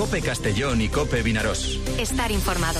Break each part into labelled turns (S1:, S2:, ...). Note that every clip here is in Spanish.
S1: COPE Castellón y COPE Vinarós.
S2: Estar informado.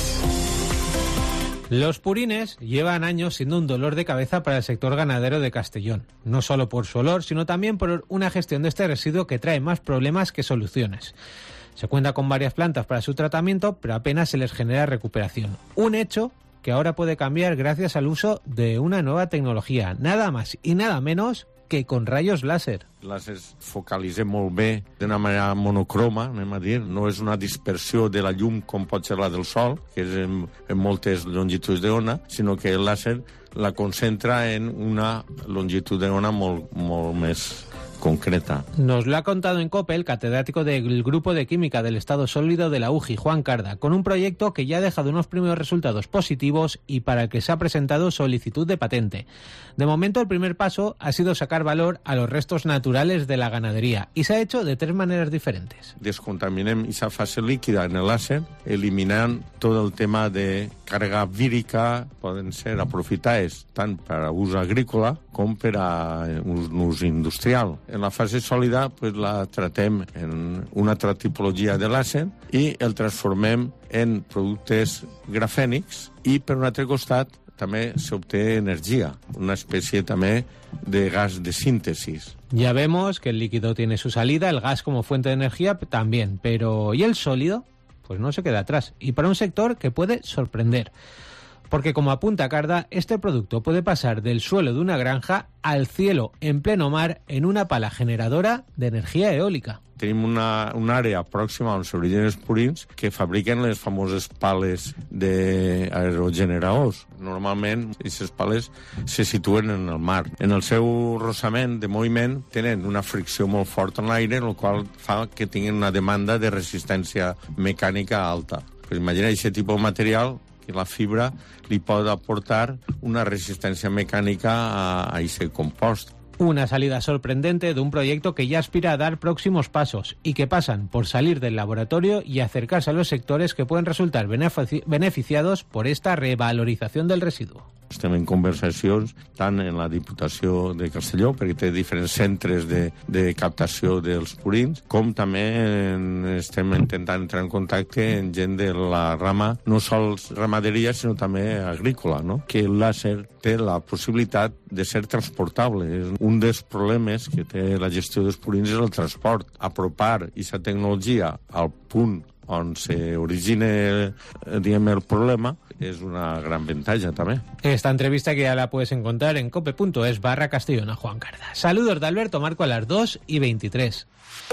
S3: Los purines llevan años siendo un dolor de cabeza para el sector ganadero de Castellón, no solo por su olor, sino también por una gestión de este residuo que trae más problemas que soluciones. Se cuenta con varias plantas para su tratamiento, pero apenas se les genera recuperación. Un hecho que ahora puede cambiar gracias al uso de una nueva tecnología, nada más y nada menos que con rayos láser.
S4: Lásers focalitzem molt bé d'una manera monocroma, anem a dir. No és una dispersió de la llum com pot ser la del sol, que és en moltes longituds d'ona, sinó que el làser la concentra en una longitud d'ona molt més concreta.
S3: Nos lo ha contado en COPE el catedrático del Grupo de Química del Estado Sólido de la UJI, Juan Carda, con un proyecto que ya ha dejado unos primeros resultados positivos y para el que se ha presentado solicitud de patente. De momento, el primer paso ha sido sacar valor a los restos naturales de la ganadería y se ha hecho de 3 maneras diferentes.
S4: Descontaminem esa fase líquida en el láser, eliminant tot el tema de càrrega vírica, poden ser aprofitades tant per a ús agrícola com per a un ús industrial. En la fase sòlida pues, la tratem en una altra tipologia de làser i el transformem en productes grafènics i per un altre costat també s'obté energia, una especie també de gas de síntesis.
S3: Ya vemos que el líquido tiene su salida, el gas como fuente de energía también, pero ¿y el sólido? Pues no se queda atrás, y para un sector que puede sorprender. Porque como apunta Carda, este producto puede pasar del suelo de una granja al cielo en pleno mar en una pala generadora de energia eòlica.
S4: Tenim una àrea pròxima on s'originen els purins que fabriquen les famoses pales d'aerogeneradors. Normalment, aquestes pales se situen en el mar. En el seu rossament de moviment tenen una fricció molt forta en l'aire, el qual fa que tinguin una demanda de resistència mecànica alta. Pues imagina aquest tipus de material que la fibra li pot aportar una resistència mecànica a aquest compost.
S3: Una salida sorprendente de un proyecto que ya aspira a dar próximos pasos y que pasan por salir del laboratorio y acercarse a los sectores que pueden resultar beneficiados por esta revalorización del residuo.
S4: Estem en conversacions tant en la Diputació de Castelló, perquè té diferents centres de captació dels purins, com també estem intentant entrar en contacte amb gent de la rama, no sols ramaderia, sinó també agrícola, no? Que el làser té la possibilitat de ser transportable. Un dels problemes que té la gestió dels purins és el transport. Apropar aquesta tecnologia al punt on s'origina el problema es una gran ventaja también.
S3: Esta entrevista que ya la puedes encontrar en cope.es/Castellón a Juan Carda. Saludos de Alberto Marco a las 2:23.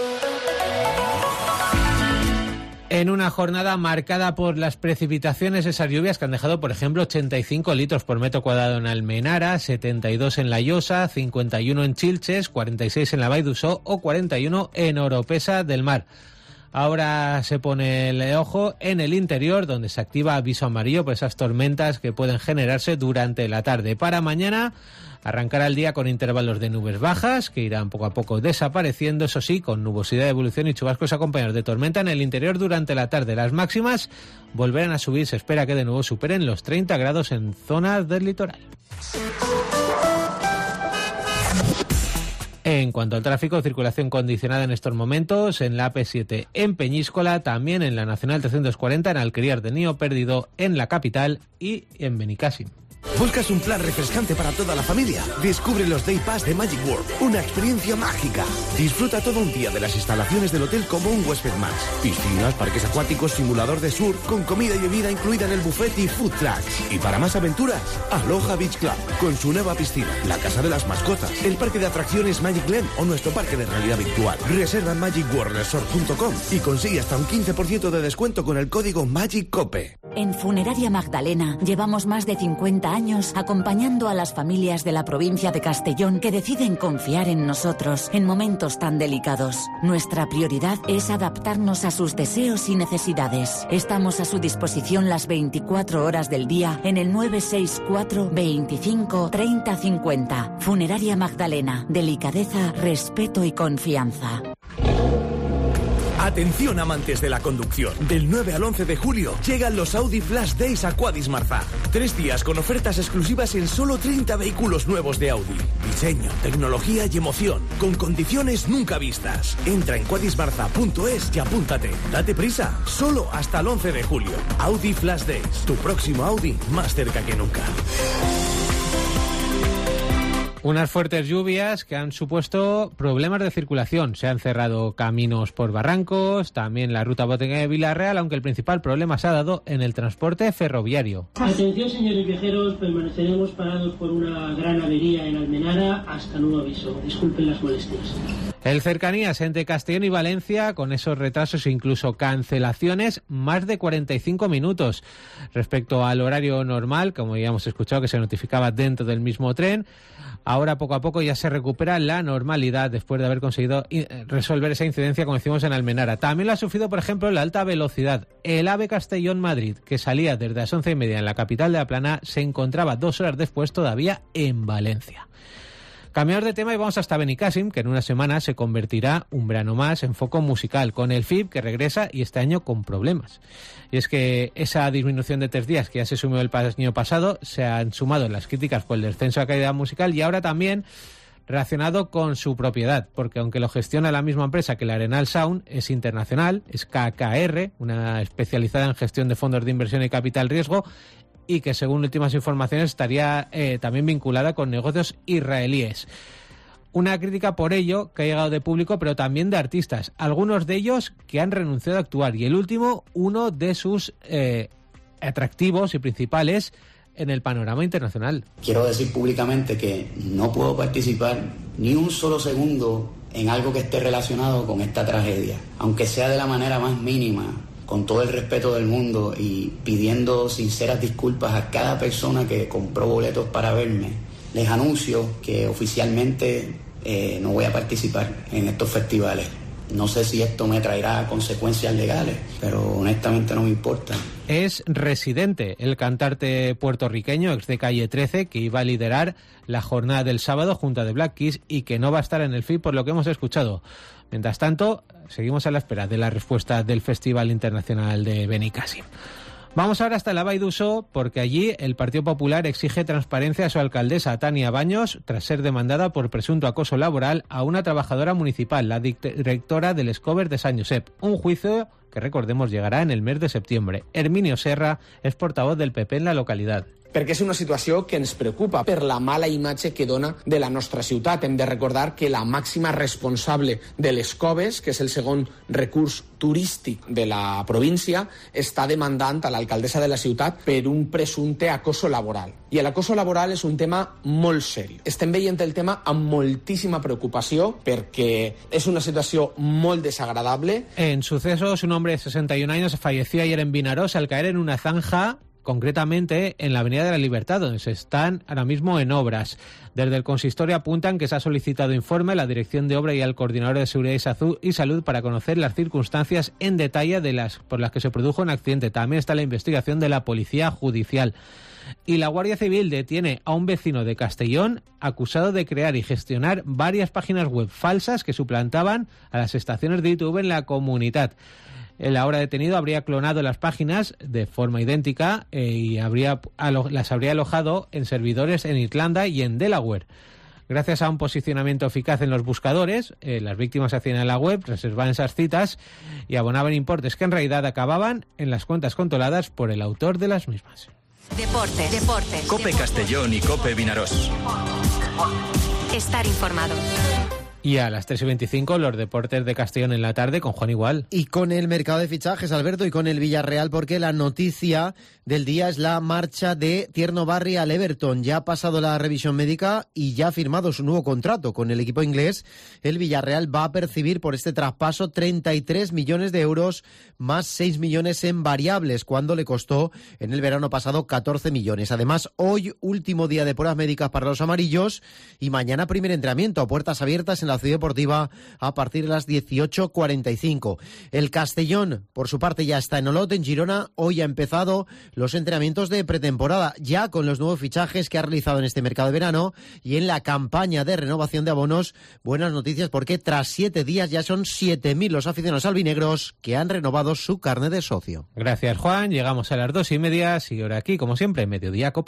S3: En una jornada marcada por las precipitaciones, esas lluvias que han dejado, por ejemplo, 85 litros por metro cuadrado en Almenara, 72 en La Llosa, 51 en Chilches, 46 en la Vall d'Uixó o 41 en Oropesa del Mar. Ahora se pone el ojo en el interior, donde se activa aviso amarillo por esas tormentas que pueden generarse durante la tarde. Para mañana arrancará el día con intervalos de nubes bajas, que irán poco a poco desapareciendo, eso sí, con nubosidad de evolución y chubascos acompañados de tormenta en el interior durante la tarde. Las máximas volverán a subir, se espera que de nuevo superen los 30 grados en zonas del litoral. En cuanto al tráfico, circulación condicionada en estos momentos en la AP7 en Peñíscola, también en la Nacional 340 en Alquerías de Nío Perdido en la capital y en Benicàssim.
S5: ¿Buscas un plan refrescante para toda la familia? Descubre los Day Pass de Magic World, una experiencia mágica. Disfruta todo un día de las instalaciones del hotel como un huésped más. Piscinas, parques acuáticos, simulador de surf, con comida y bebida incluida en el buffet y food trucks. Y para más aventuras, Aloha Beach Club, con su nueva piscina, la casa de las mascotas, el parque de atracciones Magic Land o nuestro parque de realidad virtual. Reserva en magicworldresort.com y consigue hasta un 15% de descuento con el código MAGICCOPE.
S6: En Funeraria Magdalena llevamos más de 50 años acompañando a las familias de la provincia de Castellón que deciden confiar en nosotros en momentos tan delicados. Nuestra prioridad es adaptarnos a sus deseos y necesidades. Estamos a su disposición las 24 horas del día en el 964 25 30 50. Funeraria Magdalena. Delicadeza, respeto y confianza.
S5: Atención amantes de la conducción. Del 9 al 11 de julio llegan los Audi Flash Days a Quadis Marzá. 3 días con ofertas exclusivas en solo 30 vehículos nuevos de Audi. Diseño, tecnología y emoción, con condiciones nunca vistas. Entra en quadismarza.es y apúntate. Date prisa, solo hasta el 11 de julio. Audi Flash Days, tu próximo Audi más cerca que nunca.
S3: Unas fuertes lluvias que han supuesto problemas de circulación. Se han cerrado caminos por barrancos, también la ruta Botella de Villarreal, aunque el principal problema se ha dado en el transporte ferroviario.
S2: Atención, señores viajeros, permaneceremos parados por una gran avería en Almenara hasta nuevo aviso. Disculpen las molestias.
S3: El Cercanías entre Castellón y Valencia, con esos retrasos e incluso cancelaciones, más de 45 minutos respecto al horario normal, como ya hemos escuchado, que se notificaba dentro del mismo tren. Ahora poco a poco ya se recupera la normalidad después de haber conseguido resolver esa incidencia, como decimos, en Almenara. También lo ha sufrido, por ejemplo, la alta velocidad. El AVE Castellón-Madrid, que salía desde las 11:30 en la capital de La Plana, se encontraba 2 horas después todavía en Valencia. Cambiamos de tema y vamos hasta Benicàssim, que en una semana se convertirá un verano más en foco musical, con el FIB que regresa y este año con problemas. Y es que esa disminución de 3 días que ya se sumió el año pasado, se han sumado las críticas por el descenso de calidad musical y ahora también relacionado con su propiedad, porque aunque lo gestiona la misma empresa que la Arenal Sound, es internacional, es KKR, una especializada en gestión de fondos de inversión y capital riesgo, y que según últimas informaciones estaría también vinculada con negocios israelíes. Una crítica por ello que ha llegado de público, pero también de artistas, algunos de ellos que han renunciado a actuar, y el último, uno de sus atractivos y principales en el panorama internacional.
S7: Quiero decir públicamente que no puedo participar ni un solo segundo en algo que esté relacionado con esta tragedia, aunque sea de la manera más mínima, con todo el respeto del mundo y pidiendo sinceras disculpas a cada persona que compró boletos para verme. Les anuncio que oficialmente no voy a participar en estos festivales. No sé si esto me traerá consecuencias legales, pero honestamente no me importa.
S3: Es Residente, el cantante puertorriqueño, ex de Calle 13, que iba a liderar la jornada del sábado junto a The Black Keys y que no va a estar en el FIB por lo que hemos escuchado. Mientras tanto, seguimos a la espera de la respuesta del Festival Internacional de Benicàssim. Vamos ahora hasta la Vall d'Uixó, porque allí el Partido Popular exige transparencia a su alcaldesa, Tania Baños, tras ser demandada por presunto acoso laboral a una trabajadora municipal, la directora del Escober de Sant Josep. Un juicio que, recordemos, llegará en el mes de septiembre. Herminio Serra és portavoz del PP en la localitat.
S8: Perquè és una situació que ens preocupa per la mala imatge que dona de la nostra ciutat. Hem de recordar que la màxima responsable de les Coves, que és el segon recurs turístic de la província, està demandant a l'alcaldessa de la ciutat per un presumpte acoso laboral. I l'acoso laboral és un tema molt seriós. Estem veient el tema amb moltíssima preocupació perquè és una situació molt desagradable.
S3: En sucesos, un hombre de 61 años falleció ayer en Vinaròs al caer en una zanja, concretamente en la Avenida de la Libertad, donde se están ahora mismo en obras. Desde el consistorio apuntan que se ha solicitado informe a la Dirección de Obra y al Coordinador de Seguridad y Salud para conocer las circunstancias en detalle por las que se produjo un accidente. También está la investigación de la Policía Judicial. Y la Guardia Civil detiene a un vecino de Castellón acusado de crear y gestionar varias páginas web falsas que suplantaban a las estaciones de ITV en la comunidad. El ahora detenido habría clonado las páginas de forma idéntica y las habría alojado en servidores en Irlanda y en Delaware. Gracias a un posicionamiento eficaz en los buscadores, las víctimas accedían a la web, reservaban esas citas y abonaban importes que en realidad acababan en las cuentas controladas por el autor de las mismas.
S9: Deportes.
S1: COPE Castellón y COPE Vinaròs.
S9: Estar informado.
S3: Y a las 3:25 los deportes de Castellón en la tarde con Juan Igual.
S10: Y con el mercado de fichajes, Alberto, y con el Villarreal, porque la noticia del día es la marcha de Tierno Barry al Everton. Ya ha pasado la revisión médica y ya ha firmado su nuevo contrato con el equipo inglés. El Villarreal va a percibir por este traspaso 33 millones de euros más 6 millones en variables, cuando le costó en el verano pasado 14 millones. Además, hoy último día de pruebas médicas para los amarillos y mañana primer entrenamiento a puertas abiertas en la la Ciudad Deportiva a partir de las 18:45. El Castellón, por su parte, ya está en Olot, en Girona. Hoy ha empezado los entrenamientos de pretemporada, ya con los nuevos fichajes que ha realizado en este mercado de verano y en la campaña de renovación de abonos. Buenas noticias, porque tras 7 días ya son 7.000 los aficionados albinegros que han renovado su carnet de socio.
S3: Gracias, Juan. Llegamos a las 2:30. Sigue ahora aquí, como siempre, Mediodía Cope.